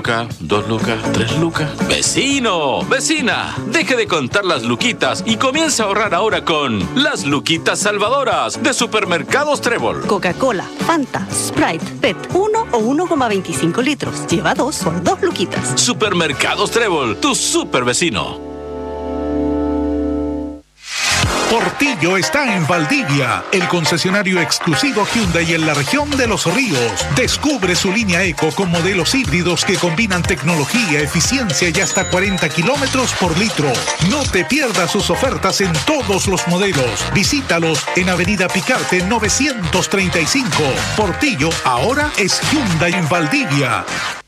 lucas, 2 lucas, 3 lucas. ¡Vecino! ¡Vecina! Deje de contar las luquitas y comience a ahorrar ahora con las luquitas salvadoras de Supermercados Trébol. Coca-Cola, Fanta, Sprite, PET, 1 o 1,25 litros. Lleva 2 por 2 luquitas. Supermercados Trébol, tu super vecino. Portillo está en Valdivia, el concesionario exclusivo Hyundai en la región de Los Ríos. Descubre su línea Eco con modelos híbridos que combinan tecnología, eficiencia y hasta 40 kilómetros por litro. No te pierdas sus ofertas en todos los modelos. Visítalos en Avenida Picarte 935. Portillo ahora es Hyundai en Valdivia.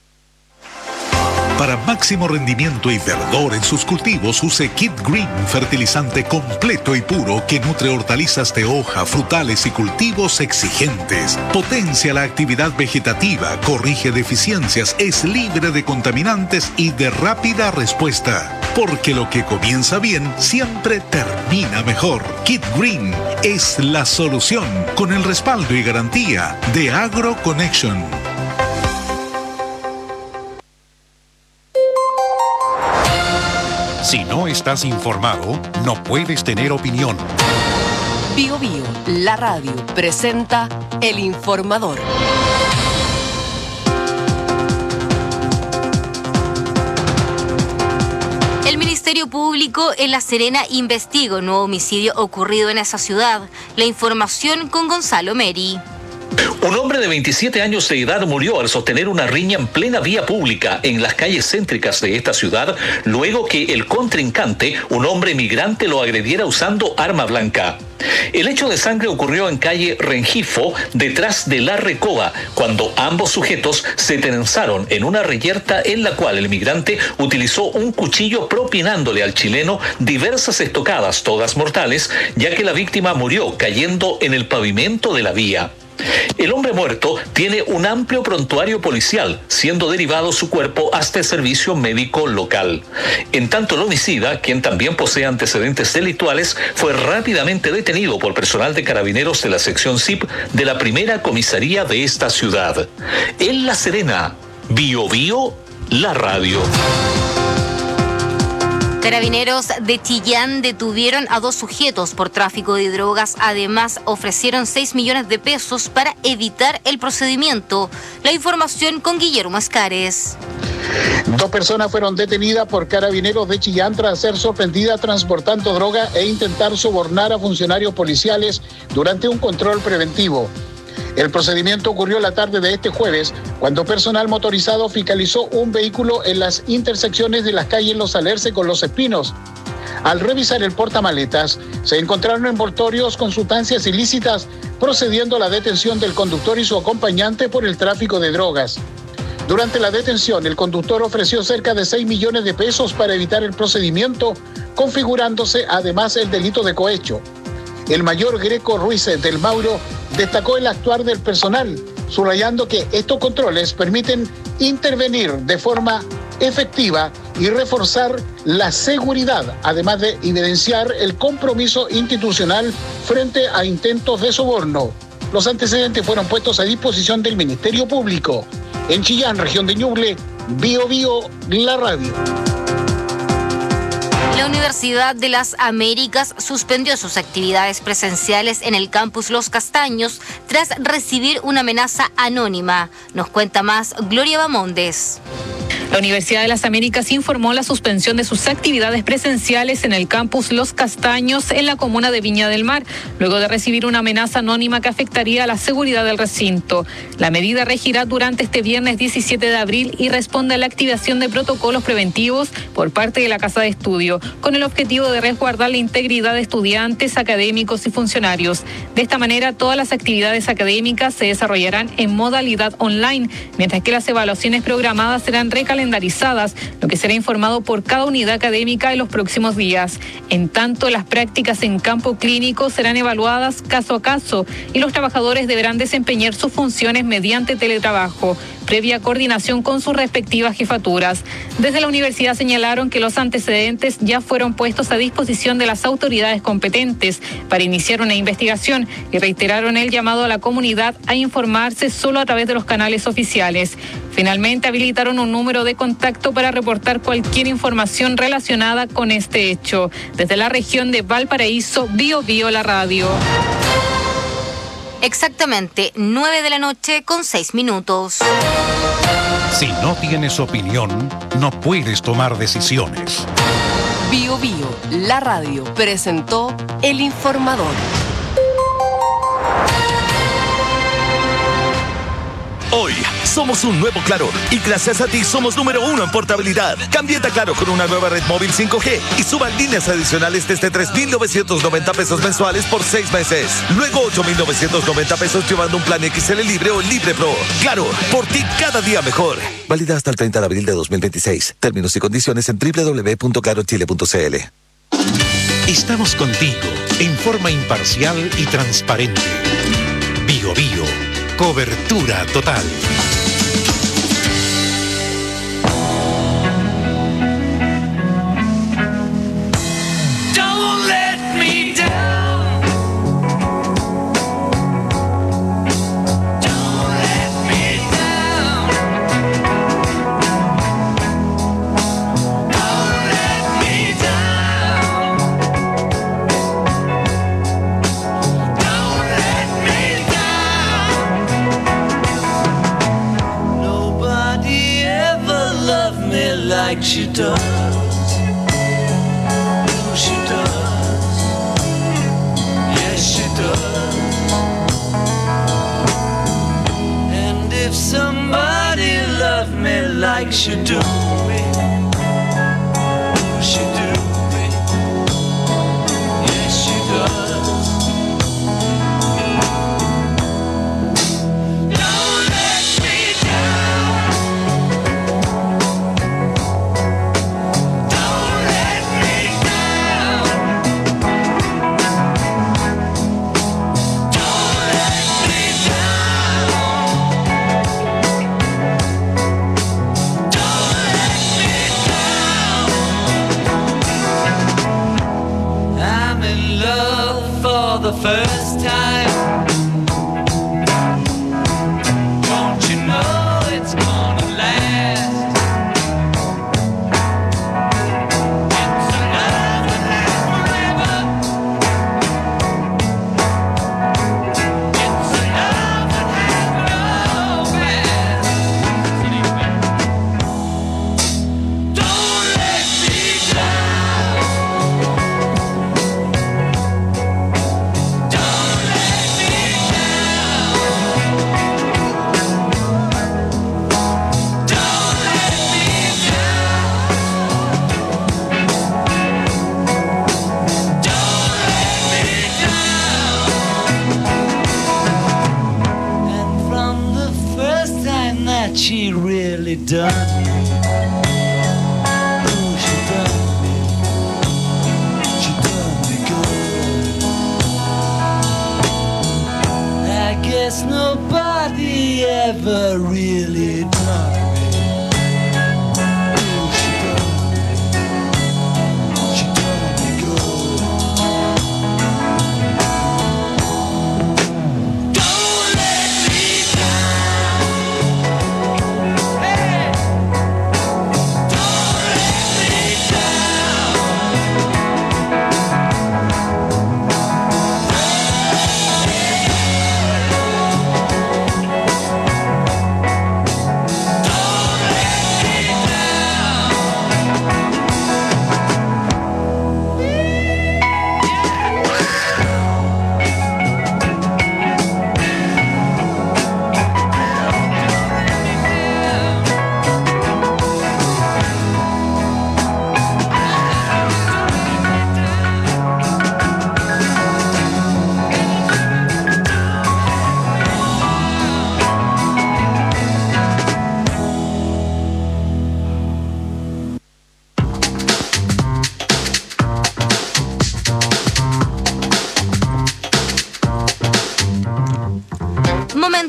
Para máximo rendimiento y verdor en sus cultivos, use Kid Green, fertilizante completo y puro que nutre hortalizas de hoja, frutales y cultivos exigentes. Potencia la actividad vegetativa, corrige deficiencias, es libre de contaminantes y de rápida respuesta. Porque lo que comienza bien siempre termina mejor. Kid Green es la solución con el respaldo y garantía de AgroConnection. Si no estás informado, no puedes tener opinión. Bio Bio, la radio, presenta El Informador. El Ministerio Público en La Serena investiga un nuevo homicidio ocurrido en esa ciudad. La información con Gonzalo Meri. Un hombre de 27 años de edad murió al sostener una riña en plena vía pública en las calles céntricas de esta ciudad, luego que el contrincante, un hombre migrante, lo agrediera usando arma blanca. El hecho de sangre ocurrió en calle Rengifo, detrás de La Recoba, cuando ambos sujetos se tensaron en una reyerta en la cual el migrante utilizó un cuchillo propinándole al chileno diversas estocadas, todas mortales, ya que la víctima murió cayendo en el pavimento de la vía. El hombre muerto tiene un amplio prontuario policial, siendo derivado su cuerpo hasta el servicio médico local. En tanto, el homicida, quien también posee antecedentes delictuales, fue rápidamente detenido por personal de carabineros de la sección SIP de la primera comisaría de esta ciudad. En La Serena, Bio Bio, la radio. Carabineros de Chillán detuvieron a 2 sujetos por tráfico de drogas. Además, ofrecieron 6 millones de pesos para evitar el procedimiento. La información con Guillermo Escares. 2 personas fueron detenidas por Carabineros de Chillán tras ser sorprendidas transportando droga e intentar sobornar a funcionarios policiales durante un control preventivo. El procedimiento ocurrió la tarde de este jueves, cuando personal motorizado fiscalizó un vehículo en las intersecciones de las calles Los Alerce con Los Espinos. Al revisar el portamaletas, se encontraron envoltorios con sustancias ilícitas, procediendo a la detención del conductor y su acompañante por el tráfico de drogas. Durante la detención, el conductor ofreció cerca de 6 millones de pesos para evitar el procedimiento, configurándose además el delito de cohecho. El mayor Greco Ruiz del Mauro destacó el actuar del personal, subrayando que estos controles permiten intervenir de forma efectiva y reforzar la seguridad, además de evidenciar el compromiso institucional frente a intentos de soborno. Los antecedentes fueron puestos a disposición del Ministerio Público. En Chillán, región de Ñuble, Bio Bio, la radio. La Universidad de las Américas suspendió sus actividades presenciales en el campus Los Castaños tras recibir una amenaza anónima. Nos cuenta más Gloria Bamondes. La Universidad de las Américas informó la suspensión de sus actividades presenciales en el campus Los Castaños en la comuna de Viña del Mar, luego de recibir una amenaza anónima que afectaría a la seguridad del recinto. La medida regirá durante este viernes 17 de abril y responde a la activación de protocolos preventivos por parte de la Casa de Estudio, con el objetivo de resguardar la integridad de estudiantes, académicos y funcionarios. De esta manera, todas las actividades académicas se desarrollarán en modalidad online, mientras que las evaluaciones programadas serán recalendarizadas, lo que será informado por cada unidad académica en los próximos días. En tanto, las prácticas en campo clínico serán evaluadas caso a caso y los trabajadores deberán desempeñar sus funciones mediante teletrabajo. previa coordinación con sus respectivas jefaturas. Desde la universidad señalaron que los antecedentes ya fueron puestos a disposición de las autoridades competentes para iniciar una investigación y reiteraron el llamado a la comunidad a informarse solo a través de los canales oficiales. Finalmente habilitaron un número de contacto para reportar cualquier información relacionada con este hecho. Desde la región de Valparaíso, Biobío la radio. Exactamente 9:06 p.m. Si no tienes opinión, no puedes tomar decisiones. Biobío, la radio, presentó El Informador. Hoy somos un nuevo Claro y gracias a ti somos número 1 en portabilidad. Cámbiate a Claro con una nueva red móvil 5G y suban líneas adicionales desde 3,990 pesos mensuales por 6 meses. Luego 8,990 pesos llevando un plan XL Libre o Libre Pro. Claro, por ti cada día mejor. Válida hasta el 30 de abril de 2026. Términos y condiciones en www.clarochile.cl. Estamos contigo en forma imparcial y transparente. Biobío. Cobertura total. Don't let me down. Don't let me down. Don't let me down. Don't let me down. Nobody ever loved me like she does. Oh, she does. Yes, she does. And if somebody loved me like she do me, oh, she do me. Yes, she does. Don't let me down. Don't let me down. Don't let me down. Don't let me down. I'm in love for the first time. Don't you know it's gonna last? It's a love that lasts forever. It's a love that has no past. Don't let me down. Don't let me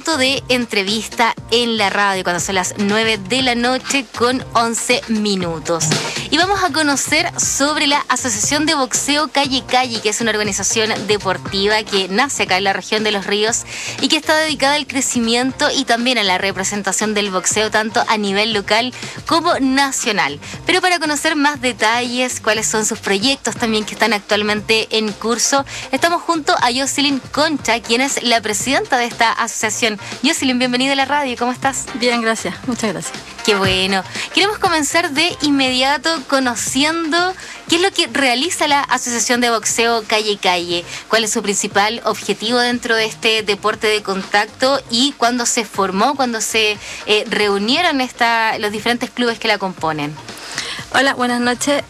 momento de entrevista en la radio, cuando son las 9 de la noche con 11 minutos. Y vamos a conocer sobre la Asociación de Boxeo Calle Calle, que es una organización deportiva que nace acá en la región de Los Ríos y que está dedicada al crecimiento y también a la representación del boxeo, tanto a nivel local como nacional. Pero para conocer más detalles, cuáles son sus proyectos también que están actualmente en curso, estamos junto a Jocelyn Concha, quien es la presidenta de esta asociación. Jocelyn, bienvenida a la radio, ¿cómo estás? Bien, gracias, muchas gracias. Qué bueno. Queremos comenzar de inmediato conociendo qué es lo que realiza la Asociación de Boxeo Calle Calle, cuál es su principal objetivo dentro de este deporte de contacto y cuándo se formó, cuándo se reunieron los diferentes clubes que la componen. Hola, buenas noches.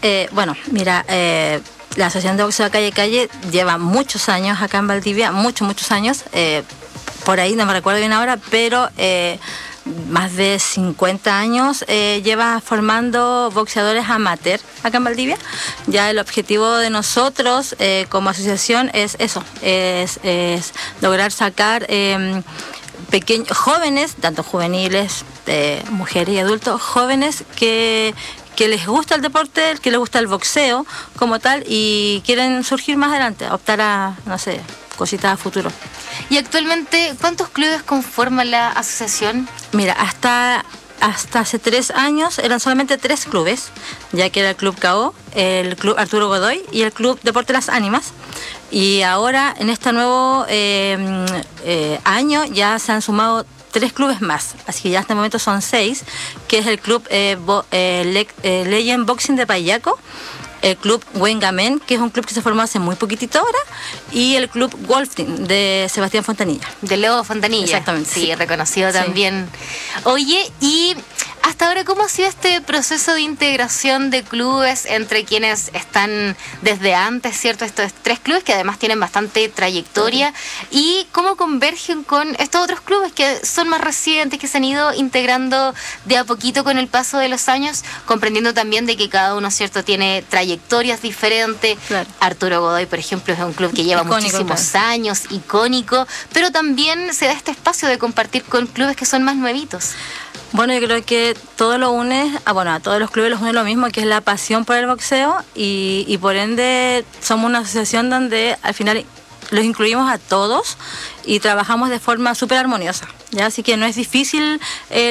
La Asociación de Boxeo Calle Calle lleva muchos años acá en Valdivia, muchos años, por ahí no me recuerdo bien ahora, pero más de 50 años lleva formando boxeadores amateur acá en Valdivia. Ya el objetivo de nosotros como asociación es eso, es lograr sacar jóvenes, tanto juveniles, mujeres y adultos, jóvenes que les gusta el deporte, que les gusta el boxeo como tal y quieren surgir más adelante, optar a, no sé, cositas a futuro. Y actualmente, ¿cuántos clubes conforman la asociación? Mira, hasta hace 3 años eran solamente 3 clubes, ya que era el Club KO, el Club Arturo Godoy y el Club Deporte Las Ánimas. Y ahora, en este nuevo año, ya se han sumado 3 clubes más, así que ya hasta el momento son 6, que es el Club Legend Boxing de Payaco, el Club Wengamen, que es un club que se formó hace muy poquitito ahora, y el Club Golf Team de Sebastián Fontanilla. De Leo Fontanilla. Exactamente. Sí, reconocido también. Oye, y hasta ahora, ¿cómo ha sido este proceso de integración de clubes entre quienes están desde antes, cierto? Estos 3 clubes que además tienen bastante trayectoria, y cómo convergen con estos otros clubes que son más recientes, que se han ido integrando de a poquito con el paso de los años, comprendiendo también de que cada uno, cierto, tiene trayectorias diferentes. Claro. Arturo Godoy, por ejemplo, es un club que lleva muchísimos años, icónico, pero también se da este espacio de compartir con clubes que son más nuevitos. Bueno, yo creo que todo lo une, a todos los clubes los une lo mismo, que es la pasión por el boxeo y por ende somos una asociación donde al final los incluimos a todos y trabajamos de forma súper armoniosa, ¿ya? Así que no es difícil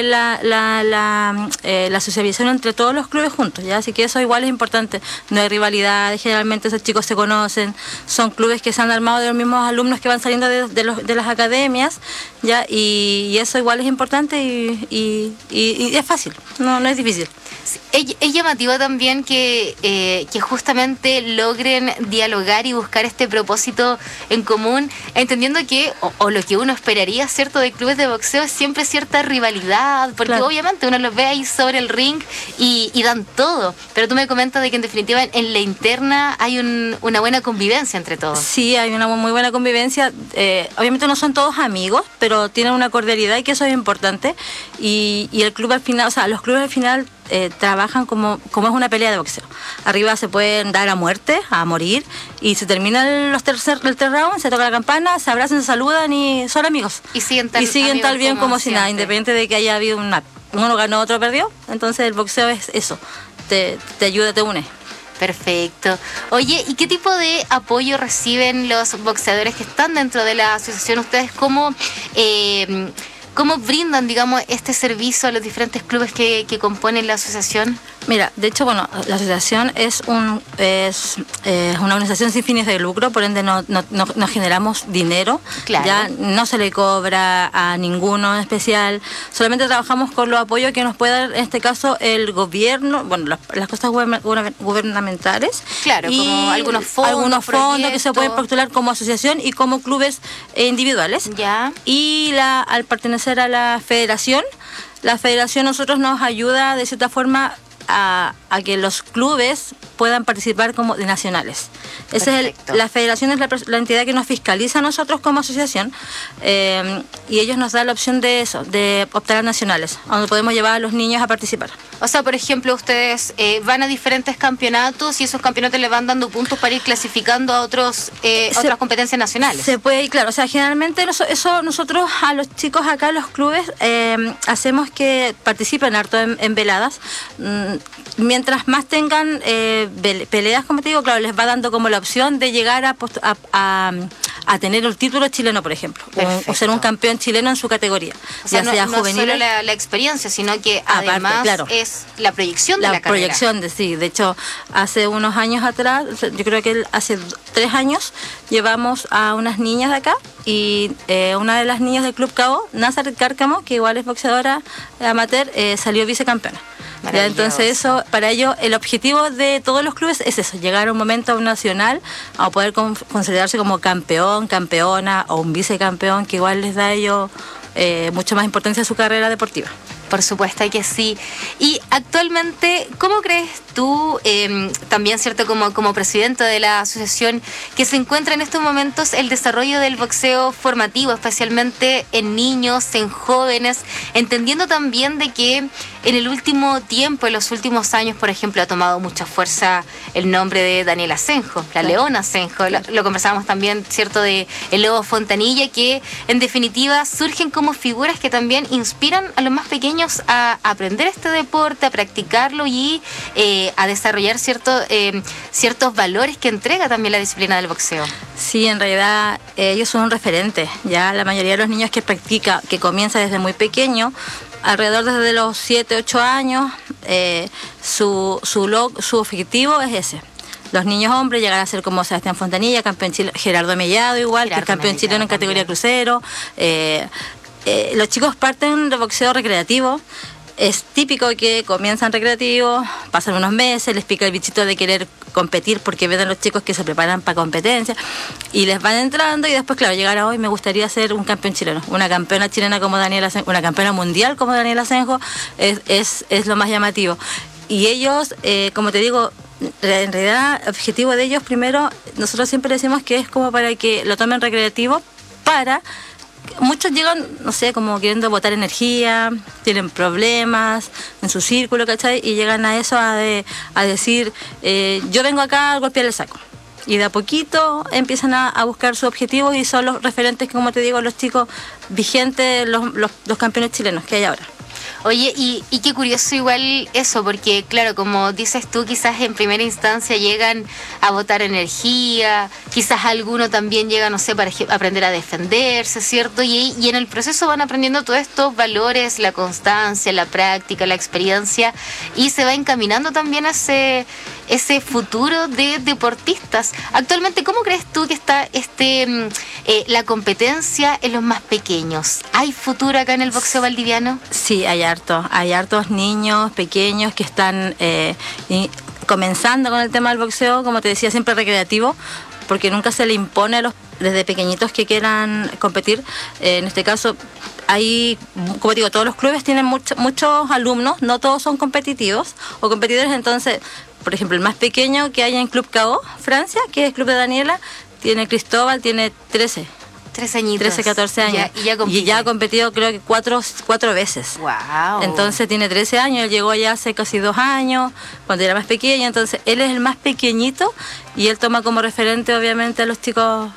la socialización entre todos los clubes juntos, ¿ya? Así que eso igual es importante. No hay rivalidad, generalmente esos chicos se conocen, son clubes que se han armado de los mismos alumnos que van saliendo de las academias, ¿ya? Y eso igual es importante y es fácil, no es difícil. Es llamativo también que justamente logren dialogar y buscar este propósito en común, entendiendo que, o lo que uno esperaría, ¿cierto?, de clubes de boxeo es siempre cierta rivalidad, porque claro, obviamente uno los ve ahí sobre el ring y dan todo, pero tú me comentas de que en definitiva en la interna hay una buena convivencia entre todos. Sí, hay una muy buena convivencia, obviamente no son todos amigos, pero tienen una cordialidad y que eso es importante, y el club al final, los clubes al final trabajan como es una pelea de boxeo. Arriba se pueden dar a muerte, a morir, y se termina el tercer round, se toca la campana, se abrazan, se saludan y son amigos. Y siguen tal bien como si nada, independiente de que haya habido uno ganó, otro perdió. Entonces el boxeo es eso, te ayuda, te une. Perfecto. Oye, ¿y qué tipo de apoyo reciben los boxeadores que están dentro de la asociación? ¿Ustedes cómo brindan, digamos, este servicio a los diferentes clubes que componen la asociación? Mira, de hecho, la asociación es una organización sin fines de lucro, por ende no generamos dinero, claro. Ya no se le cobra a ninguno en especial, solamente trabajamos con los apoyos que nos puede dar, en este caso, el gobierno, las cosas gubernamentales. Claro, y como algunos fondos que se pueden postular como asociación y como clubes individuales. Ya. Y al pertenecer a la federación nosotros nos ayuda de cierta forma a que los clubes puedan participar como de nacionales. La federación es la entidad que nos fiscaliza a nosotros como asociación, y ellos nos dan la opción de eso, de optar a nacionales, donde podemos llevar a los niños a participar. O sea, por ejemplo, ustedes van a diferentes campeonatos y esos campeonatos le van dando puntos para ir clasificando a otras competencias nacionales. Se puede, claro, o sea, generalmente eso nosotros a los chicos acá, los clubes, hacemos que participen harto en veladas. Mientras más tengan peleas, como te digo, claro, les va dando como la opción de llegar a tener el título chileno, por ejemplo, o ser un campeón chileno en su categoría. O sea, ya sea no juvenil, solo la experiencia, sino que además claro, es la proyección de la carrera. La proyección, sí. De hecho, hace unos años atrás, yo creo que hace 3 años, llevamos a unas niñas de acá, y una de las niñas del Club Cabo, Nazar Cárcamo, que igual es boxeadora amateur, salió vicecampeona. Ya, entonces eso, para ello, el objetivo de todos los clubes es eso, llegar a un momento nacional a poder considerarse como campeón, campeona o un vicecampeón, que igual les da a ellos mucho más importancia a su carrera deportiva. Por supuesto que sí. Y actualmente, ¿cómo crees tú, también cierto como presidente de la asociación, que se encuentra en estos momentos el desarrollo del boxeo formativo, especialmente en niños, en jóvenes, entendiendo también de que en el último tiempo, en los últimos años, por ejemplo, ha tomado mucha fuerza el nombre de Daniel Asenjo, la Leona Asenjo, lo conversábamos también, cierto, de el Lobo Fontanilla, que en definitiva surgen como figuras que también inspiran a los más pequeños a aprender este deporte, a practicarlo y a desarrollar ciertos valores que entrega también la disciplina del boxeo. Sí, en realidad ellos son un referente. Ya la mayoría de los niños que practica, que comienza desde muy pequeño, alrededor desde los 7, 8 años, su objetivo es ese. Los niños hombres llegan a ser como Sebastián Fontanilla, campeón chileno, Gerardo Mellado igual, que es campeón chileno en categoría crucero. Los chicos parten de boxeo recreativo. Es típico que comienzan recreativo, pasan unos meses, les pica el bichito de querer competir porque ven a los chicos que se preparan para competencia y les van entrando, y después, claro, llegar a hoy me gustaría ser un campeón chileno, una campeona chilena como Daniela Asenjo, una campeona mundial como Daniela Asenjo, es lo más llamativo. Y ellos, como te digo, en realidad el objetivo de ellos, primero, nosotros siempre decimos que es como para que lo tomen recreativo, para... Muchos llegan, no sé, como queriendo botar energía, tienen problemas en su círculo, ¿cachai? Y llegan a eso, a decir, yo vengo acá a golpear el saco. Y de a poquito empiezan a buscar su objetivo, y son los referentes, como te digo, los chicos vigentes, los campeones chilenos que hay ahora. Oye, y qué curioso igual eso, porque claro, como dices tú, quizás en primera instancia llegan a botar energía, quizás alguno también llega, no sé, para aprender a defenderse, ¿cierto? Y en el proceso van aprendiendo todos estos valores, la constancia, la práctica, la experiencia, y se va encaminando también a ese futuro de deportistas. Actualmente, ¿cómo crees tú que está la competencia en los más pequeños? ¿Hay futuro acá en el boxeo valdiviano? Sí, hay hartos niños pequeños que están comenzando con el tema del boxeo, como te decía, siempre recreativo, porque nunca se le impone a los desde pequeñitos que quieran competir. En este caso, hay, como digo, todos los clubes tienen muchos alumnos, no todos son competitivos o competidores. Entonces, por ejemplo, el más pequeño que hay en Club Cabo, Francia, que es el club de Daniela, tiene Cristóbal, tiene 13 añitos. 13, 14 años. Y ya ha competido, creo que cuatro veces. Wow. Entonces tiene 13 años, él llegó ya hace casi 2 años, cuando era más pequeño. Entonces él es el más pequeñito y él toma como referente, obviamente, a los chicos,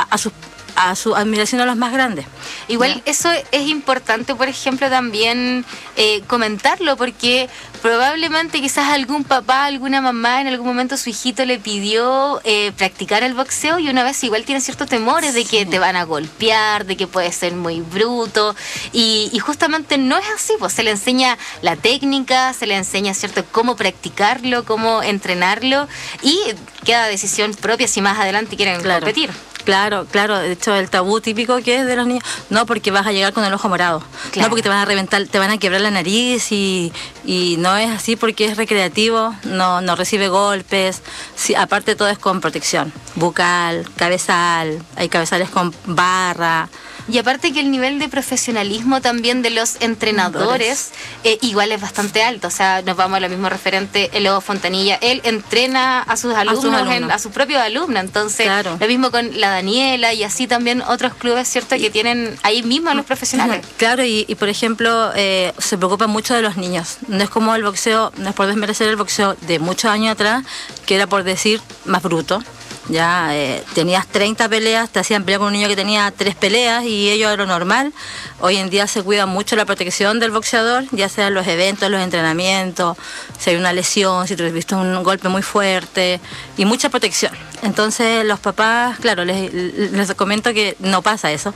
a su admiración a los más grandes. Igual, ¿ya? Eso es importante, por ejemplo, también comentarlo, porque probablemente quizás algún papá, alguna mamá, en algún momento su hijito le pidió practicar el boxeo, y una vez igual tiene ciertos temores de que te van a golpear, de que puede ser muy bruto, y justamente no es así, pues se le enseña la técnica, se le enseña, ¿cierto?, cómo practicarlo, cómo entrenarlo, y queda decisión propia si más adelante quieren competir. Claro, de hecho el tabú típico que es de los niños, no porque vas a llegar con el ojo morado, no porque te van a reventar, te van a quebrar la nariz, y no es así, porque es recreativo, no recibe golpes, sí, aparte todo es con protección bucal, cabezal, hay cabezales con barra. Y aparte que el nivel de profesionalismo también de los entrenadores igual es bastante alto. O sea, nos vamos a lo mismo referente, el Lobo Fontanilla, él entrena a sus alumnos, a sus propios alumnos. Entonces, lo mismo con la Daniela y así también otros clubes, ¿cierto? Que tienen ahí mismo a los profesionales. Claro, y por ejemplo, se preocupa mucho de los niños. No es como el boxeo, no es por desmerecer el boxeo de muchos años atrás, que era por decir más bruto. Ya tenías 30 peleas, te hacían pelear con un niño que tenía 3 peleas y ello era lo normal. Hoy en día se cuida mucho la protección del boxeador, ya sea en los eventos, los entrenamientos, si hay una lesión, si te has visto un golpe muy fuerte y mucha protección. Entonces los papás, claro, les comento que no pasa eso.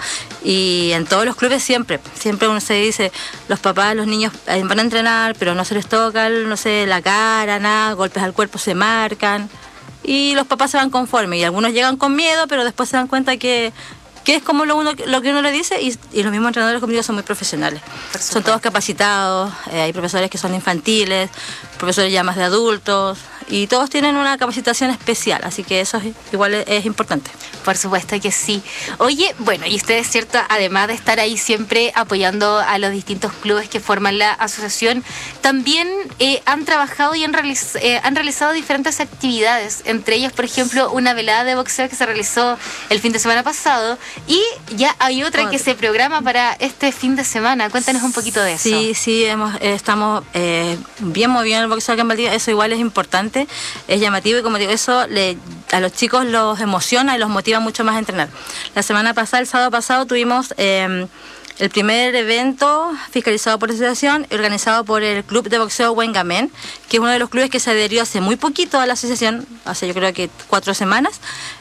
Y en todos los clubes siempre uno se dice, los papás, los niños van a entrenar, pero no se les toca, no sé, la cara, nada, golpes al cuerpo se marcan. Y los papás se van conformes y algunos llegan con miedo, pero después se dan cuenta que es como lo que uno le dice y los mismos entrenadores conmigo son muy profesionales. Son todos capacitados, hay profesores que son infantiles, profesores ya más de adultos y todos tienen una capacitación especial, así que eso igual es importante. Por supuesto que sí. Oye, bueno, y ustedes, ¿cierto? Además de estar ahí siempre apoyando a los distintos clubes que forman la asociación, también han trabajado y han realizado diferentes actividades, entre ellas, por ejemplo, una velada de boxeo que se realizó el fin de semana pasado y ya hay otra que se programa para este fin de semana. Cuéntanos un poquito de eso. Sí, estamos bien movidos en el boxeo acá en Valdivia, eso igual es importante. Es llamativo y como digo, eso a los chicos los emociona y los motiva mucho más a entrenar. La semana pasada, el sábado pasado, tuvimos el primer evento fiscalizado por la asociación y organizado por el Club de Boxeo Huengamén, que es uno de los clubes que se adherió hace muy poquito a la asociación, hace yo creo que 4 semanas,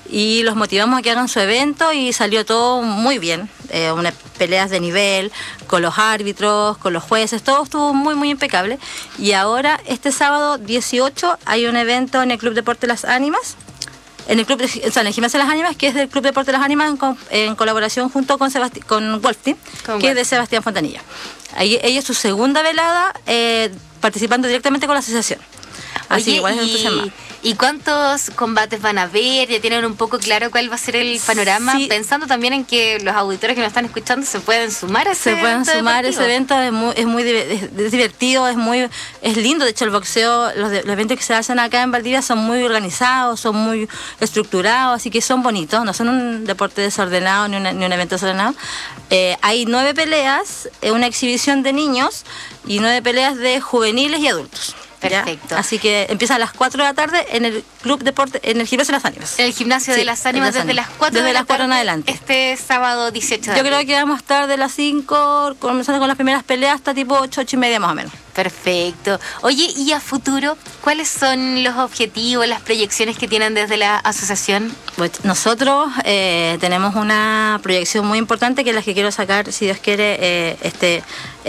y los motivamos a que hagan su evento y salió todo muy bien. Unas peleas de nivel, con los árbitros, con los jueces, todo estuvo muy, muy impecable. Y ahora, este sábado 18, hay un evento en el Club Deporte Las Ánimas, en el Gimnasio de las Ánimas, que es del Club Deporte Las Ánimas en colaboración junto con Wolf Team, que es de Sebastián Fontanilla. Ahí ella es su segunda velada participando directamente con la asociación. Así Oye, igual es entusiasmado. ¿Y cuántos combates van a haber? ¿Ya tienen un poco claro cuál va a ser el panorama? Sí. Pensando también en que los auditores que nos están escuchando se pueden sumar a ese evento. Se pueden sumar a ese evento, es divertido, es lindo. De hecho, el boxeo, los eventos que se hacen acá en Valdivia son muy organizados, son muy estructurados, así que son bonitos, no son un deporte desordenado ni un evento desordenado. Hay 9 peleas, una exhibición de niños y 9 peleas de juveniles y adultos. Perfecto. ¿Ya? Así que empieza a las 4 de la tarde en el Club Deporte, en el Gimnasio de las Ánimas. El Gimnasio de las Ánimas desde las 4 desde las 4 en adelante. Este sábado 18 de abril. Yo creo que vamos a estar de las 5, comenzando con las primeras peleas, hasta tipo 8:30 más o menos. Perfecto. Oye, ¿y a futuro cuáles son los objetivos, las proyecciones que tienen desde la asociación? Pues nosotros tenemos una proyección muy importante que es la que quiero sacar, si Dios quiere, este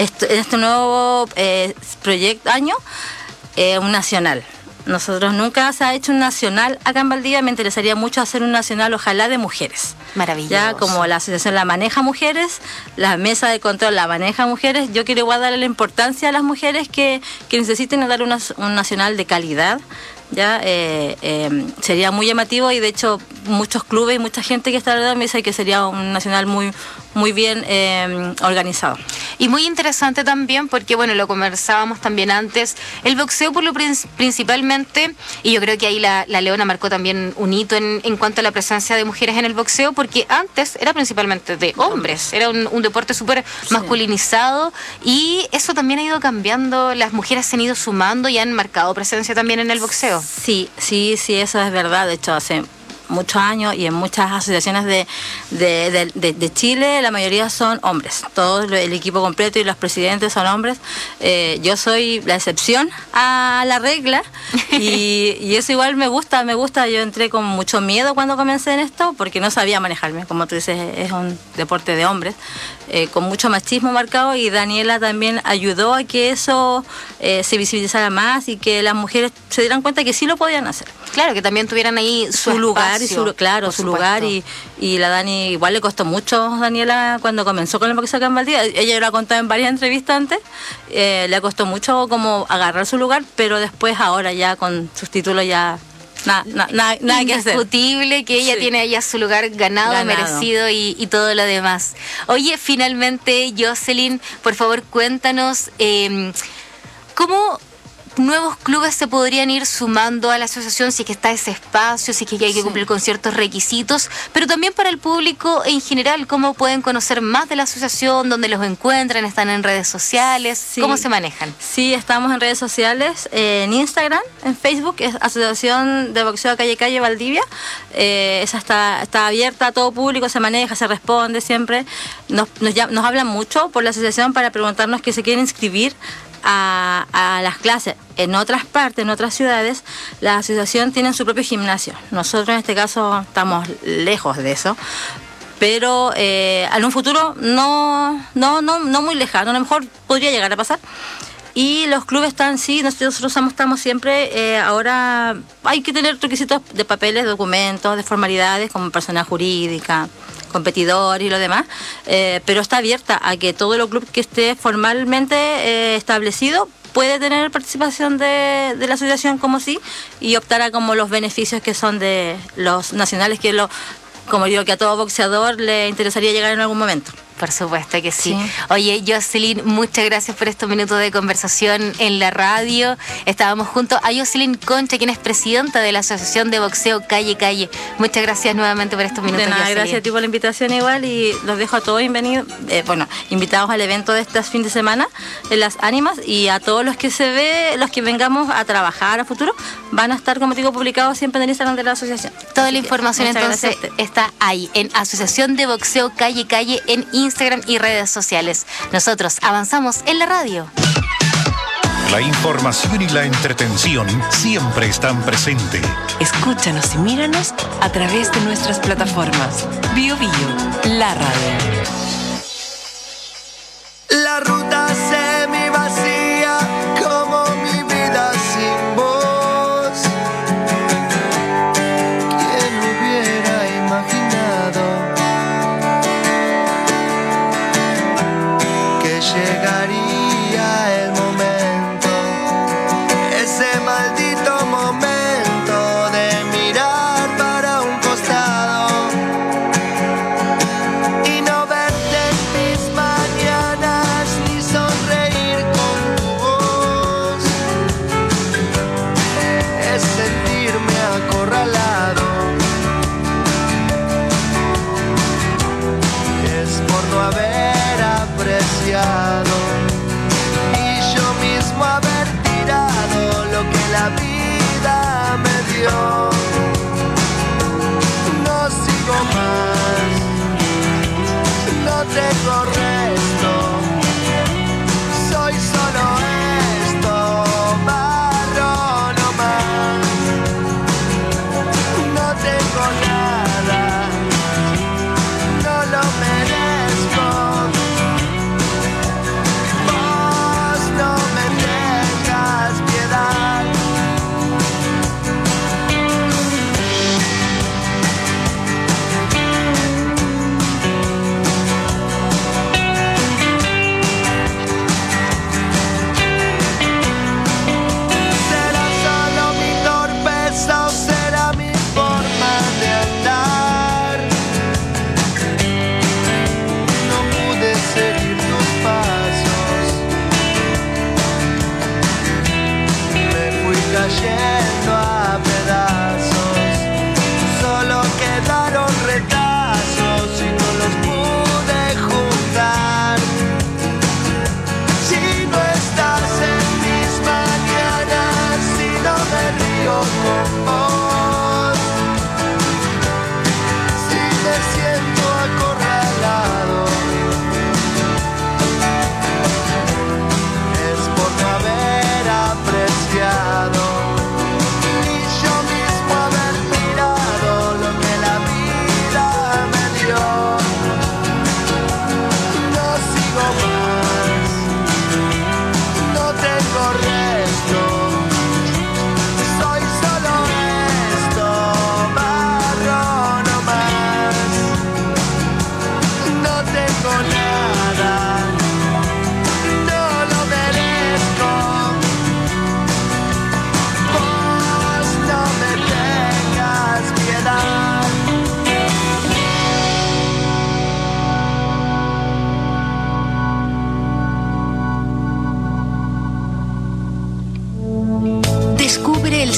nuevo proyecto año. Un nacional. Nosotros nunca se ha hecho un nacional acá en Valdivia, me interesaría mucho hacer un nacional, ojalá de mujeres. Maravilloso. Ya como la asociación la maneja mujeres, la mesa de control la maneja mujeres, yo quiero igual darle la importancia a las mujeres que necesiten dar un nacional de calidad. Ya sería muy llamativo y de hecho muchos clubes y mucha gente que está alrededor me dice que sería un nacional muy bien organizado. Y muy interesante también porque, bueno, lo conversábamos también antes, el boxeo por lo principalmente, y yo creo que ahí la Leona marcó también un hito en cuanto a la presencia de mujeres en el boxeo, porque antes era principalmente de hombres, era un deporte súper masculinizado y eso también ha ido cambiando, las mujeres se han ido sumando y han marcado presencia también en el boxeo. Sí, eso es verdad, de hecho hace muchos años y en muchas asociaciones de Chile la mayoría son hombres, todo el equipo completo y los presidentes son hombres. Yo soy la excepción a la regla y eso igual me gusta. Yo entré con mucho miedo cuando comencé en esto porque no sabía manejarme, como tú dices, es un deporte de hombres, con mucho machismo marcado, y Daniela también ayudó a que eso se visibilizara más y que las mujeres se dieran cuenta que sí lo podían hacer. Claro, que también tuvieran ahí su lugar y su lugar, y la Dani igual le costó mucho, Daniela, cuando comenzó con el boxeo acá en Valdivia, ella lo ha contado en varias entrevistas antes, le costó mucho como agarrar su lugar, pero después ahora ya con sus títulos ya Nada que hacer. Indiscutible que ella tiene allá su lugar ganado. Merecido y todo lo demás. Oye, finalmente, Jocelyn, por favor, cuéntanos cómo nuevos clubes se podrían ir sumando a la asociación, si es que está ese espacio, si es que hay que cumplir con ciertos requisitos, pero también para el público en general, cómo pueden conocer más de la asociación, dónde los encuentran, están en redes sociales, cómo se manejan. Sí, estamos en redes sociales, en Instagram, en Facebook, es Asociación de Boxeo Calle Calle Valdivia. Esa está abierta a todo público, se maneja, se responde siempre. Nos hablan mucho por la asociación para preguntarnos que se quieren inscribir a las clases. En otras partes, en otras ciudades, la asociación tiene su propio gimnasio. Nosotros en este caso estamos lejos de eso, pero en un futuro no muy lejano, a lo mejor podría llegar a pasar. Y los clubes están, nosotros estamos siempre, ahora hay que tener requisitos de papeles, documentos, de formalidades como persona jurídica, competidor y lo demás, pero está abierta a que todo el club que esté formalmente establecido puede tener participación de la asociación como y optar a como los beneficios que son de los nacionales, como digo, que a todo boxeador le interesaría llegar en algún momento. Por supuesto que sí. Oye, Jocelyn, muchas gracias por estos minutos de conversación en la radio. Estábamos junto a Jocelyn Concha, quien es presidenta de la Asociación de Boxeo Calle Calle. Muchas gracias nuevamente por estos minutos, De nada, Jocelyn. gracias a ti por la invitación igual, y los dejo a todos invitados al evento de este fin de semana en Las Ánimas, y a todos los que los que vengamos a trabajar a futuro, van a estar, como digo, publicados siempre en el Instagram de la asociación. Toda la información entonces está ahí, en Asociación de Boxeo Calle Calle, en Instagram y redes sociales. Nosotros avanzamos en la radio. La información y la entretención siempre están presentes. Escúchanos y míranos a través de nuestras plataformas. Bio la radio. La ruta semi vacía como mi vida sin vos. ¿Quién hubiera imaginado que llegaría el momento, ese maldito momento de mirar para un costado y no verte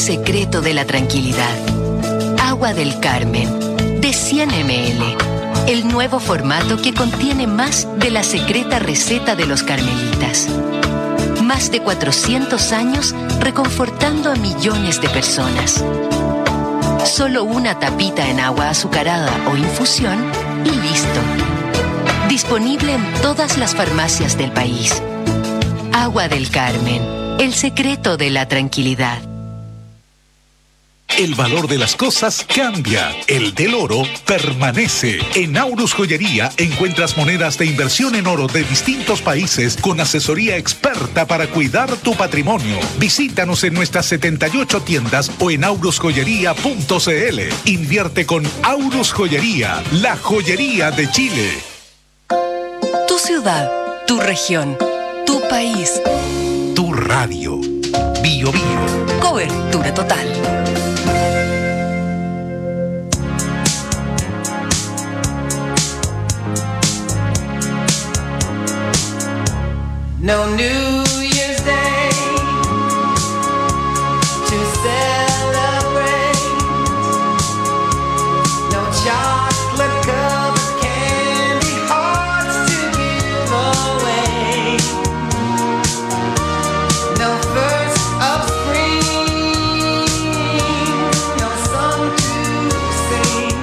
secreto de la tranquilidad. Agua del Carmen, de 100 ml. El nuevo formato que contiene más de la secreta receta de los carmelitas. Más de 400 años reconfortando a millones de personas. Solo una tapita en agua azucarada o infusión y listo. Disponible en todas las farmacias del país. Agua del Carmen, el secreto de la tranquilidad. El valor de las cosas cambia. El del oro permanece. En Aurus Joyería encuentras monedas de inversión en oro de distintos países con asesoría experta para cuidar tu patrimonio. Visítanos en nuestras 78 tiendas o en aurusjoyería.cl. Invierte con Aurus Joyería, la joyería de Chile. Tu ciudad, tu región, tu país. Tu radio. Bio Bio. Cobertura total. No New Year's Day to celebrate. No chocolate covered candy hearts to give away. No first of spring, no song to sing.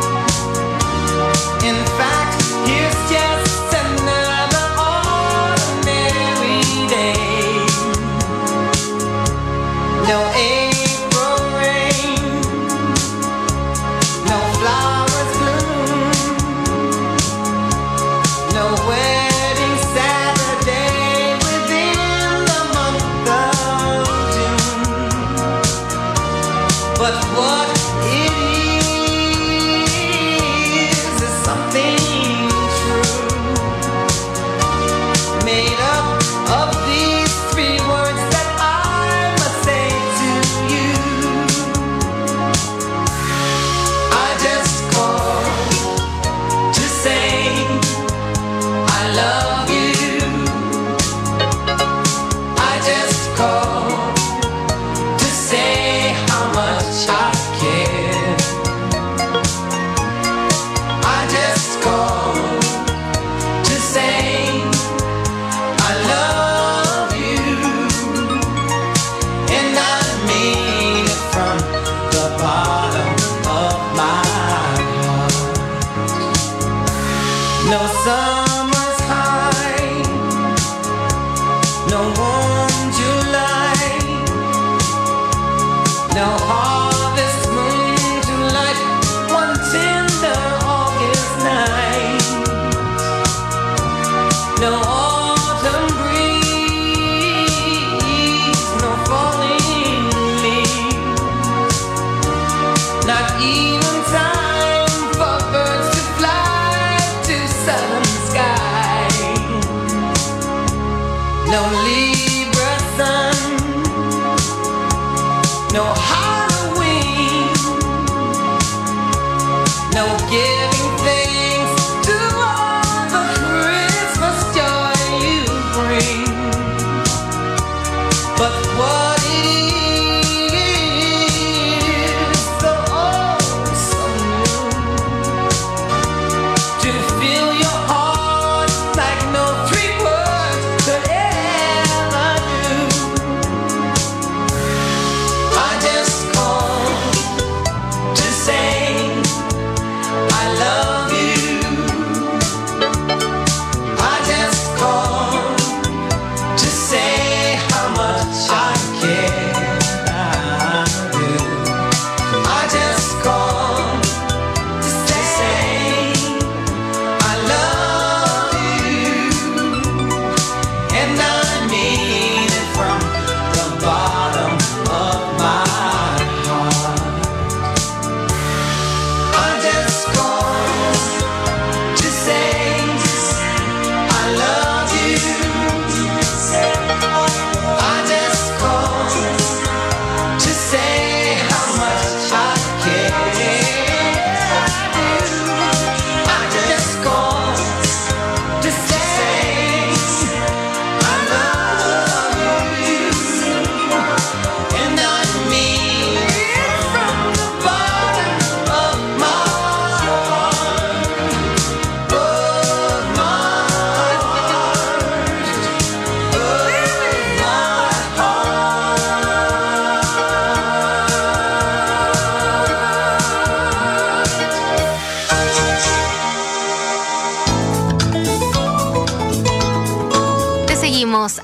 In fact, here's just another ordinary day. No April rain, no flowers bloom, no wedding Saturday within the month of June. But what it is something true, made up of these three words that I must say to you. I just called to say I love you. I just called to say how much I care. I just called to say I love you, and I mean it from the bottom of my heart. No summer's high, no warm July, no harvest moon to light one tender August night. No autumn breeze, no falling leaves, not even time for birds to fly to southern skies. No Libra sun, no Halloween, no giving thanks to all the Christmas joy you bring. But what it is, so oh so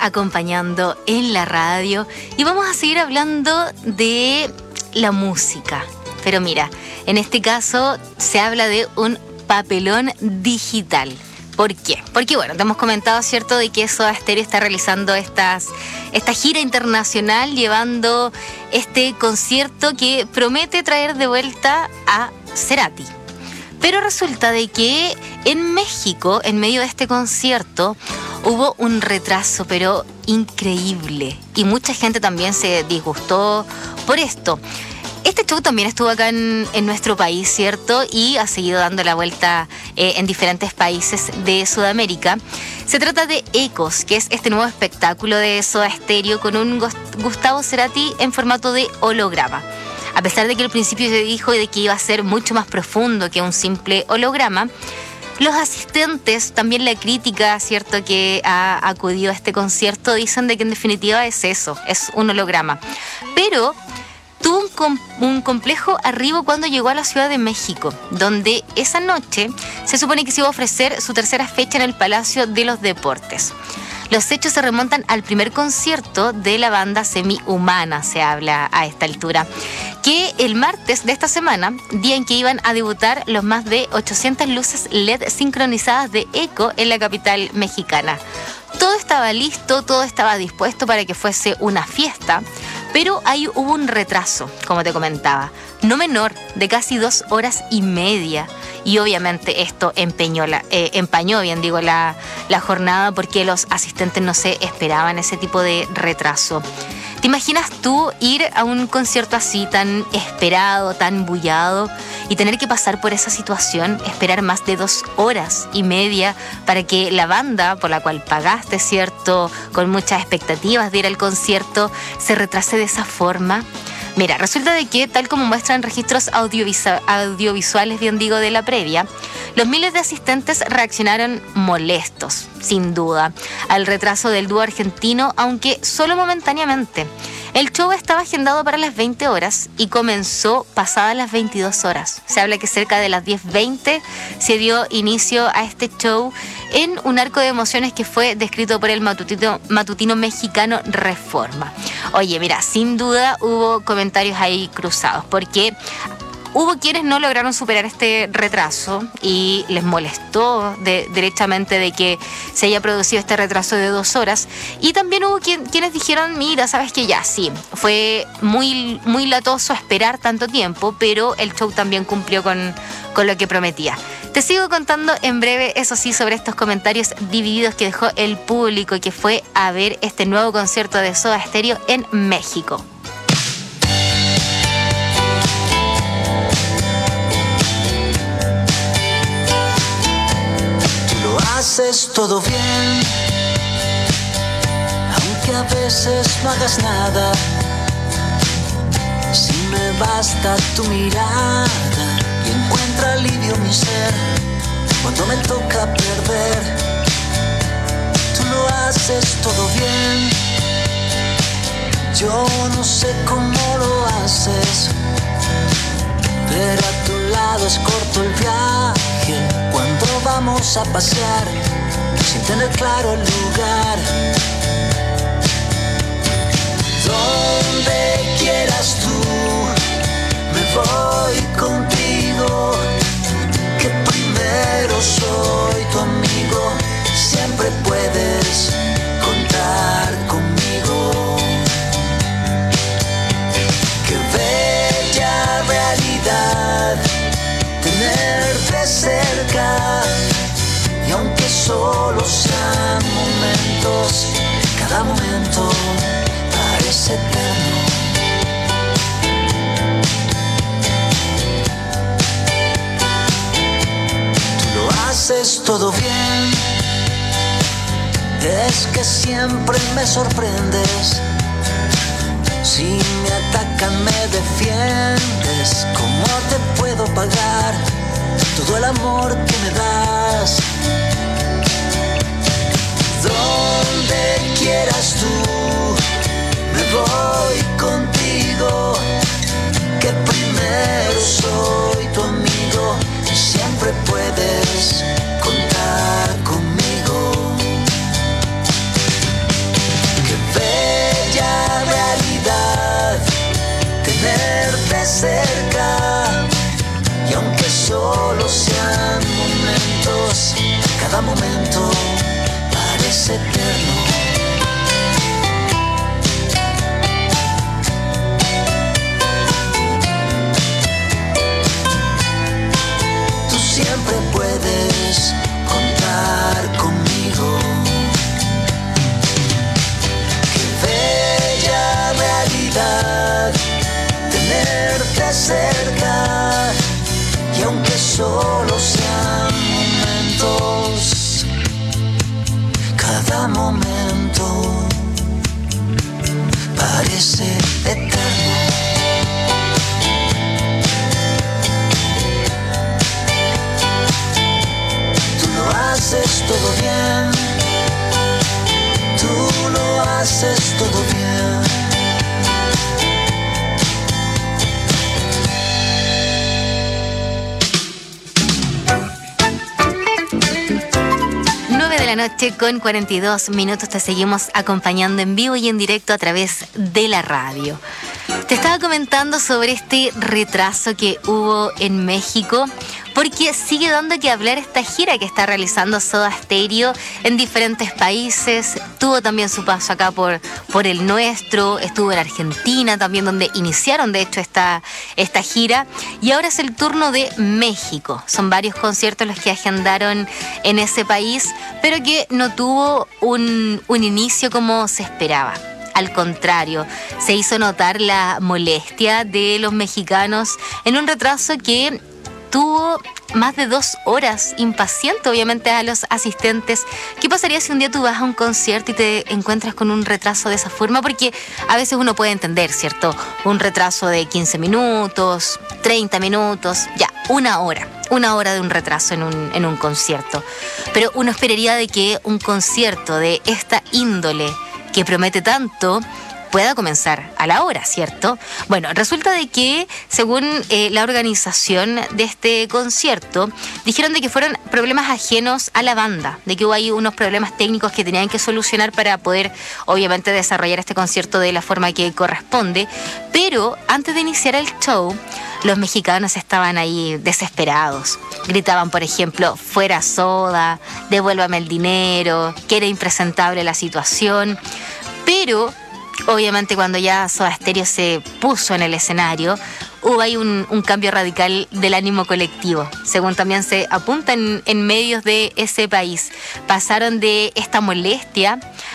acompañando en la radio y vamos a seguir hablando de la música. Pero mira, en este caso se habla de un papelón digital. ¿Por qué? Porque bueno, te hemos comentado, ¿cierto?, de que Soda Stereo está realizando esta gira internacional, llevando este concierto que promete traer de vuelta a Cerati. Pero resulta de que en México, en medio de este concierto, hubo un retraso, pero increíble. Y mucha gente también se disgustó por esto. Este show también estuvo acá en nuestro país, ¿cierto? Y ha seguido dando la vuelta en diferentes países de Sudamérica. Se trata de Ecos, que es este nuevo espectáculo de Soda Stereo con un Gustavo Cerati en formato de holograma. A pesar de que al principio se dijo de que iba a ser mucho más profundo que un simple holograma, los asistentes, también la crítica, ¿cierto?, que ha acudido a este concierto, dicen de que en definitiva es eso, es un holograma. Pero tuvo un complejo arribo cuando llegó a la Ciudad de México, donde esa noche se supone que se iba a ofrecer su tercera fecha en el Palacio de los Deportes. Los hechos se remontan al primer concierto de la banda Semi-Humana, se habla a esta altura, que el martes de esta semana, día en que iban a debutar los más de 800 luces LED sincronizadas de Eco en la capital mexicana. Todo estaba listo, todo estaba dispuesto para que fuese una fiesta, pero ahí hubo un retraso, como te comentaba, no menor, de casi 2 horas y media. Y obviamente esto empañó la jornada, porque los asistentes no se esperaban ese tipo de retraso. ¿Te imaginas tú ir a un concierto así, tan esperado, tan bullado, y tener que pasar por esa situación, esperar más de 2 horas y media para que la banda por la cual pagaste, ¿cierto?, con muchas expectativas de ir al concierto, se retrase de esa forma? Mira, resulta de que, tal como muestran registros audiovisuales, bien digo, de la previa, los miles de asistentes reaccionaron molestos, sin duda, al retraso del dúo argentino, aunque solo momentáneamente. El show estaba agendado para las 20 horas y comenzó pasadas las 22 horas. Se habla que cerca de las 10:20 se dio inicio a este show en un arco de emociones que fue descrito por el matutino mexicano Reforma. Oye, mira, sin duda hubo comentarios ahí cruzados, porque hubo quienes no lograron superar este retraso y les molestó derechamente de que se haya producido este retraso de 2 horas. Y también hubo quienes dijeron, mira, sabes que ya sí, fue muy, muy latoso esperar tanto tiempo, pero el show también cumplió con lo que prometía. Te sigo contando en breve, eso sí, sobre estos comentarios divididos que dejó el público que fue a ver este nuevo concierto de Soda Stereo en México. Haces todo bien, aunque a veces no hagas nada. Si me basta tu mirada y encuentra alivio mi ser cuando me toca perder. Tú lo haces todo bien, yo no sé cómo lo haces, pero a tu lado es corto el viaje cuando vamos a pasear sin tener claro el lugar. Donde quieras tú, me voy contigo, que primero soy tu amigo, siempre puedes contar conmigo. Qué bella realidad tenerte cerca, y aunque solo sean momentos, cada momento parece eterno. Tú lo haces todo bien, es que siempre me sorprendes. Si me atacan me defiendes, ¿cómo te puedo pagar todo el amor que me das? Donde quieras tú, me voy contigo, que primero soy tu amigo, siempre puedes contar conmigo. solo sean momentos, cada momento parece eterno. Tú siempre puedes contar conmigo. Qué bella realidad tenerte cerca, y aunque solo sean momentos, cada momento parece eterno. Tú lo haces todo bien, tú lo haces todo bien. 9 de la noche con 42 minutos, te seguimos acompañando en vivo y en directo a través de la radio. Te estaba comentando sobre este retraso que hubo en México, porque sigue dando que hablar esta gira que está realizando Soda Stereo en diferentes países. Tuvo también su paso acá por el nuestro, estuvo en Argentina también, donde iniciaron de hecho esta gira, y ahora es el turno de México. Son varios conciertos los que agendaron en ese país, pero que no tuvo un inicio como se esperaba. Al contrario, se hizo notar la molestia de los mexicanos en un retraso que tuvo más de 2 horas, impaciente obviamente a los asistentes. ¿Qué pasaría si un día tú vas a un concierto y te encuentras con un retraso de esa forma? Porque a veces uno puede entender, ¿cierto? Un retraso de 15 minutos, 30 minutos, ya, 1 hora. 1 hora de un retraso en un concierto. Pero uno esperaría de que un concierto de esta índole, que promete tanto, pueda comenzar a la hora, ¿cierto? Bueno, resulta de que, según la organización de este concierto, dijeron de que fueron problemas ajenos a la banda, de que hubo ahí unos problemas técnicos que tenían que solucionar para poder, obviamente, desarrollar este concierto de la forma que corresponde. Pero antes de iniciar el show, los mexicanos estaban ahí desesperados. Gritaban, por ejemplo, fuera Soda, devuélvame el dinero, que era impresentable la situación. Pero obviamente cuando ya Soda Stereo se puso en el escenario, hubo ahí un cambio radical del ánimo colectivo, según también se apunta en medios de ese país. Pasaron de esta molestia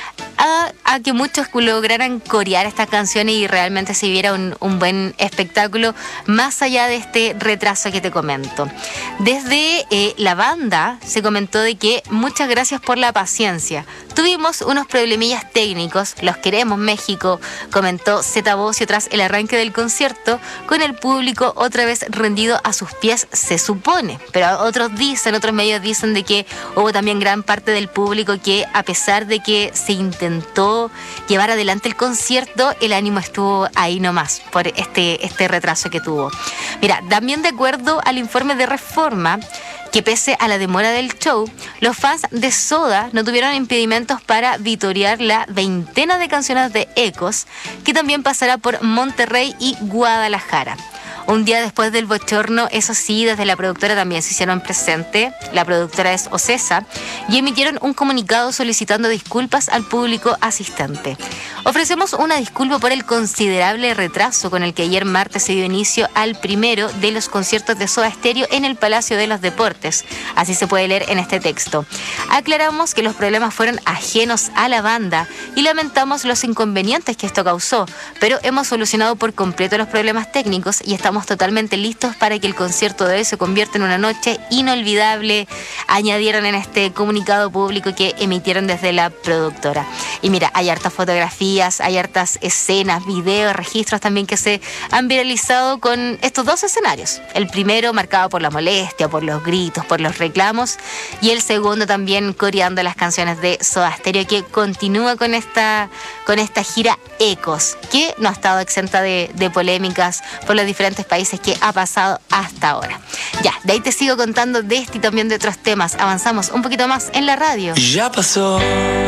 a que muchos lograran corear estas canciones y realmente se viera un buen espectáculo, más allá de este retraso que te comento. Desde la banda se comentó de que muchas gracias por la paciencia. Tuvimos unos problemillas técnicos, los queremos México, comentó Zeta Bosio tras el arranque del concierto, con el público otra vez rendido a sus pies, se supone. Pero otros medios dicen de que hubo también gran parte del público que, a pesar de que se intentó llevar adelante el concierto, el ánimo estuvo ahí nomás por este retraso que tuvo. Mira, también de acuerdo al informe de Reforma, que pese a la demora del show, los fans de Soda no tuvieron impedimentos para vitorear la veintena de canciones de Ecos, que también pasará por Monterrey y Guadalajara. Un día después del bochorno, eso sí, desde la productora también se hicieron presente, la productora es Ocesa, y emitieron un comunicado solicitando disculpas al público asistente. Ofrecemos una disculpa por el considerable retraso con el que ayer martes se dio inicio al primero de los conciertos de Soda Stereo en el Palacio de los Deportes. Así se puede leer en este texto. Aclaramos que los problemas fueron ajenos a la banda y lamentamos los inconvenientes que esto causó, pero hemos solucionado por completo los problemas técnicos y estamos totalmente listos para que el concierto de hoy se convierta en una noche inolvidable, añadieron en este comunicado público que emitieron desde la productora. Y mira, hay hartas fotografías, hay hartas escenas, videos, registros también que se han viralizado con estos 2 escenarios. El primero marcado por la molestia, por los gritos, por los reclamos, y el segundo también coreando las canciones de Soda Stereo, que continúa con esta gira Ecos, que no ha estado exenta de polémicas por los diferentes países que ha pasado hasta ahora. Ya, de ahí te sigo contando de este y también de otros temas. Avanzamos un poquito más en la radio. Ya pasó,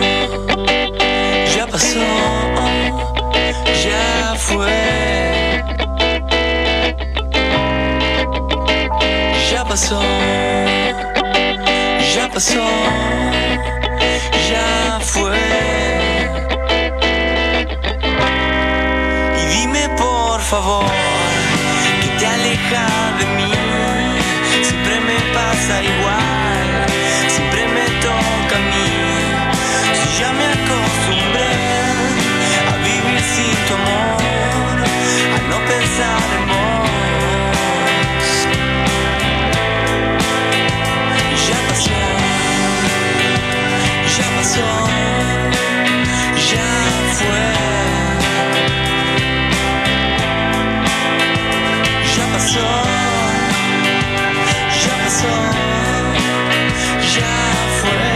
ya fue, ya pasó, ya pasó, ya fue. Y dime por favor, que te aleja de mí. Siempre me pasa igual, siempre me toca a mí. Si ya me acostumbré a vivir sin tu amor, a no pensar en vos. Ya pasó, ya fue. Ya pasó, ya fue.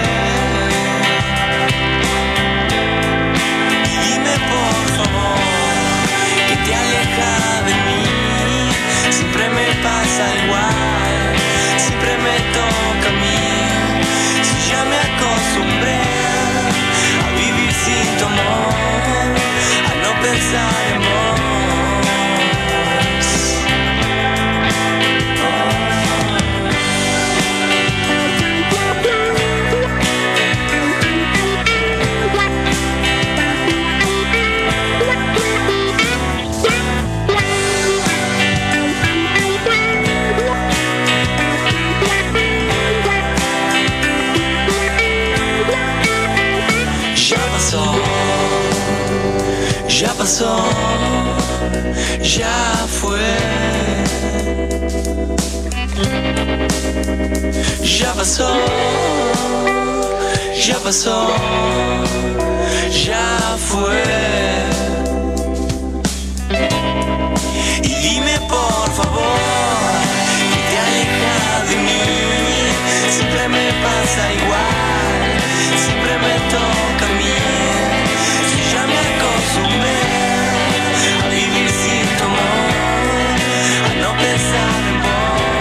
Y dime por favor, que te aleja de mí. Siempre me pasa igual, siempre me toca a mí. Si ya me acostumbré a vivir sin tu amor, a no pensar en vos. Ya pasó, ya fue. Ya pasó, ya fue. Y dime por favor, que te aleja de mí. Siempre me pasa igual, siempre me toca a mí. Si ya me acostumbré a vivir sin tu amor, a no pensar en vos.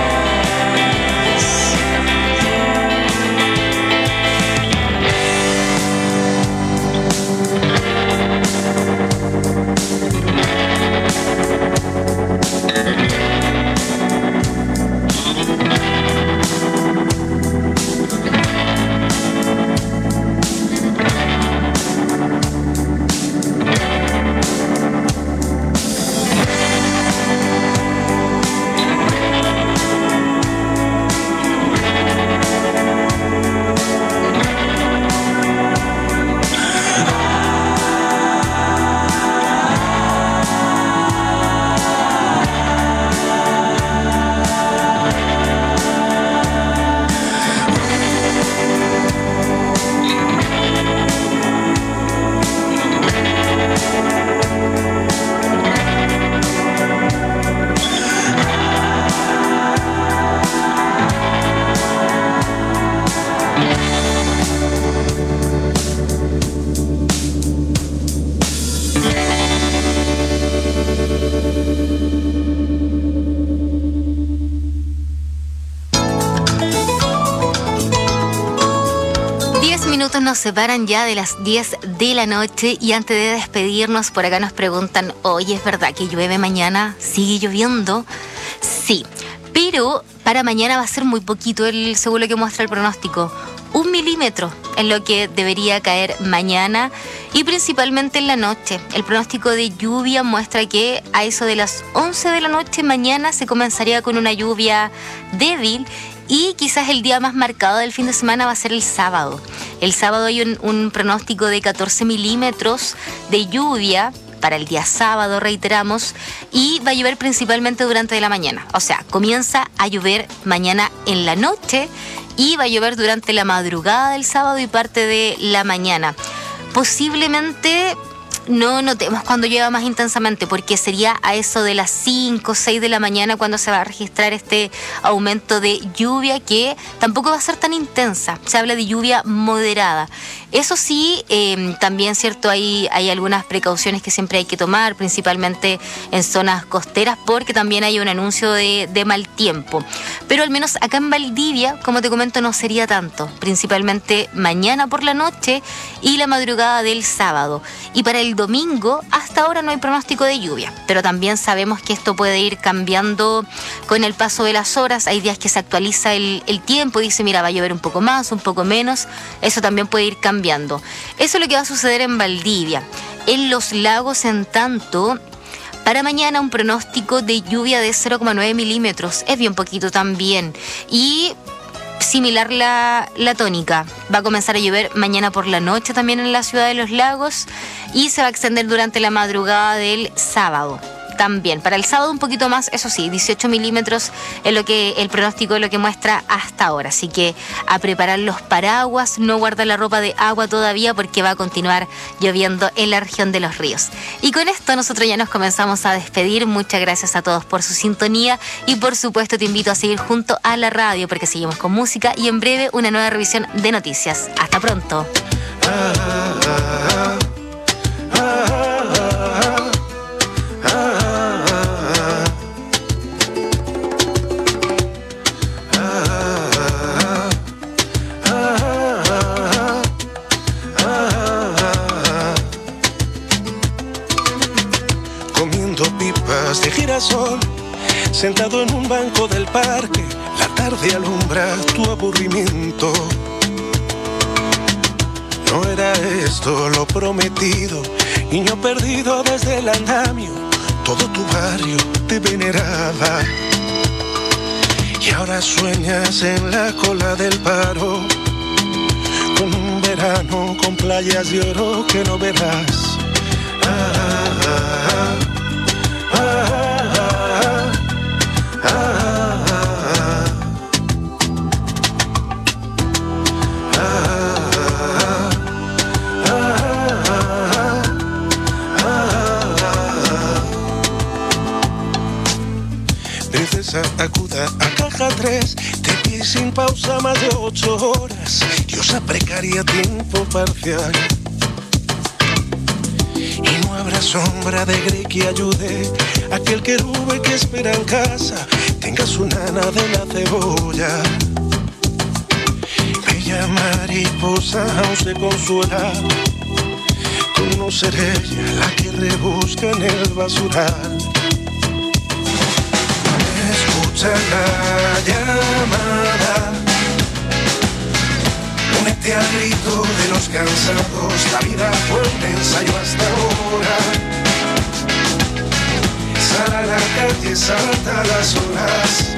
Nos separan ya de las 10 de la noche y antes de despedirnos por acá nos preguntan, oye, ¿es verdad que llueve mañana? ¿Sigue lloviendo? Sí, pero para mañana va a ser muy poquito, según lo que muestra el pronóstico. 1 milímetro es lo que debería caer mañana y principalmente en la noche. El pronóstico de lluvia muestra que a eso de las 11 de la noche mañana se comenzaría con una lluvia débil. Y quizás el día más marcado del fin de semana va a ser el sábado. El sábado hay un pronóstico de 14 milímetros de lluvia para el día sábado, reiteramos, y va a llover principalmente durante la mañana. O sea, comienza a llover mañana en la noche y va a llover durante la madrugada del sábado y parte de la mañana. Posiblemente no notemos cuando llueva más intensamente, porque sería a eso de las 5 o 6 de la mañana cuando se va a registrar este aumento de lluvia, que tampoco va a ser tan intensa. Se habla de lluvia moderada. Eso sí, también, ¿cierto? Hay algunas precauciones que siempre hay que tomar, principalmente en zonas costeras, porque también hay un anuncio de mal tiempo. Pero al menos acá en Valdivia, como te comento, no sería tanto, principalmente mañana por la noche y la madrugada del sábado. Y para el domingo, hasta ahora no hay pronóstico de lluvia, pero también sabemos que esto puede ir cambiando con el paso de las horas. Hay días que se actualiza el tiempo, dice, mira, va a llover un poco más, un poco menos, eso también puede ir cambiando. Eso es lo que va a suceder en Valdivia. En los lagos, en tanto, para mañana un pronóstico de lluvia de 0,9 milímetros, es bien poquito también, y similar la tónica. Va a comenzar a llover mañana por la noche también en la ciudad de Los Lagos y se va a extender durante la madrugada del sábado. También para el sábado un poquito más, eso sí, 18 milímetros es lo que el pronóstico es lo que muestra hasta ahora. Así que a preparar los paraguas, no guardar la ropa de agua todavía porque va a continuar lloviendo en la región de Los Ríos. Y con esto nosotros ya nos comenzamos a despedir. Muchas gracias a todos por su sintonía y por supuesto te invito a seguir junto a la radio porque seguimos con música y en breve una nueva revisión de noticias. Hasta pronto. De girasol, sentado en un banco del parque, la tarde alumbra tu aburrimiento. No era esto lo prometido, niño perdido desde el andamio, todo tu barrio te veneraba. Y ahora sueñas en la cola del paro, con un verano con playas de oro que no verás. Princesa, acuda a caja 3, de pie sin pausa más de 8 horas, diosa precaria, tiempo parcial. Y no habrá sombra de grey que ayude a que el querube que espera en casa tenga su nana de la cebolla. Bella mariposa aún se consuela con no ser ella la que rebusca en el basural. Escucha la llamada, únete al grito de los cansados, la vida fue un ensayo hasta ahora. Sal a la calle, salta las olas,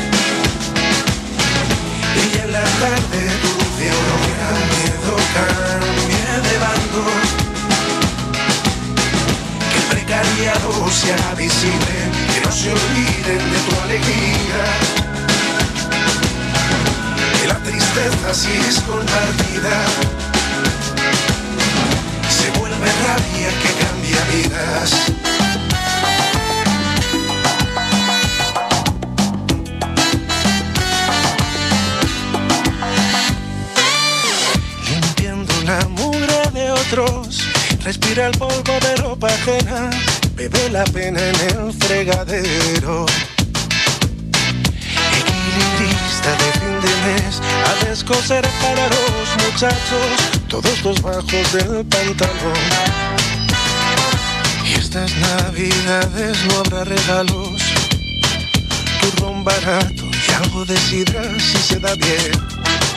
y en la tarde tu dulce aurora, el miedo cambie de bando, que el precariado sea visible, que no se olviden de tu alegría, que la tristeza si es compartida se vuelve rabia que cambia vidas. Limpiando la mugre de otros, respira el polvo de ropa ajena, bebe la pena en el fregadero. Equilibrista de fin de mes, a descoser para los muchachos todos los bajos del pantalón. Y estas navidades no habrá regalos, turrón barato y algo de sidra si se da bien.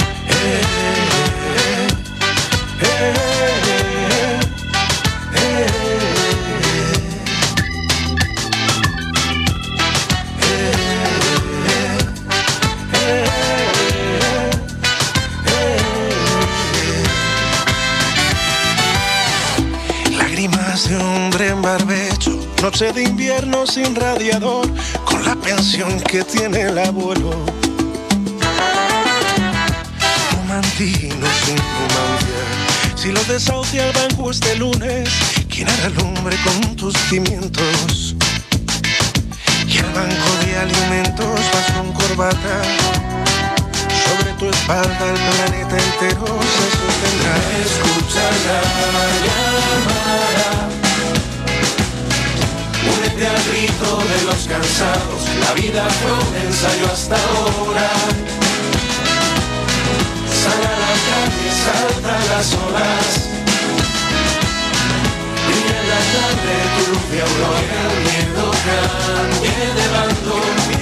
Lágrimas de hombre en barbecho, noche de invierno sin radiador, con la pensión que tiene el abuelo. Romantino sin romancia, si lo desahucia el banco este lunes, ¿quién hará lumbre con tus cimientos? Y el banco de alimentos vas con corbata sobre tu espalda espalda el planeta entero se sostendrá. Escucha la llamada, únete al grito de los cansados, la vida fue un ensayo hasta ahora. Sal a la calle, salta las olas, brilla en la tarde tu luz de aurora, el miedo cambie de bando,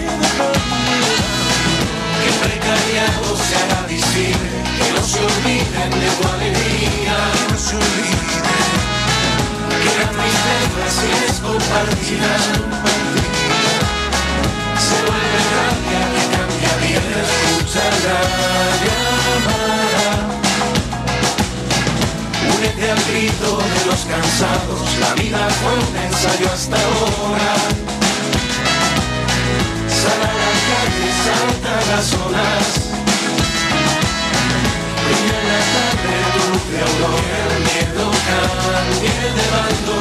que el precariado se haga visible, que no se olviden de tu alegría, que no se olviden, que la tristeza si es compartida, se vuelve rabia que cambia vida. Escucha la llamada, únete al grito de los cansados, la vida fue un ensayo hasta ahora. Sal a la calle, salta las olas, brilla en la tarde tu luz de aurora, el miedo cambie de bando,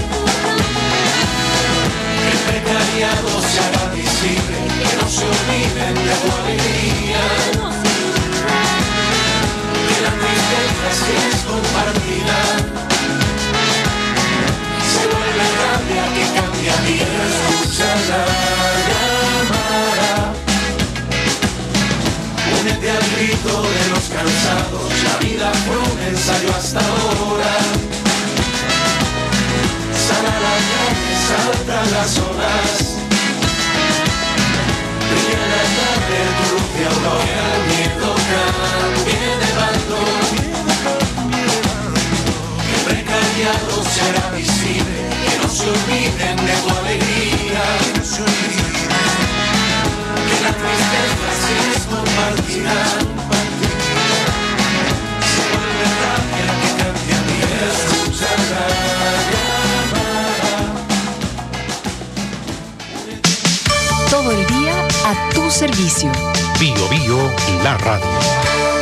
que el precariado se haga visible, que no se olviden de tu alegría, que la tristeza si es compartida, se vuelve rabia que cambia vida. Escucha la llamada, únete al grito de los cansados, la vida fue un ensayo hasta ahora. Sal a la calle, salta las olas, brilla en la tarde tu luz de aurora, el miedo cambie de bando, que el precariado se hará visible, que no se olviden de tu alegría, que no se olviden, que la tristeza si es compartida, se vuelve rabia que cambia vida. Escucha la Todo el día a tu servicio. Bio Bio, la radio.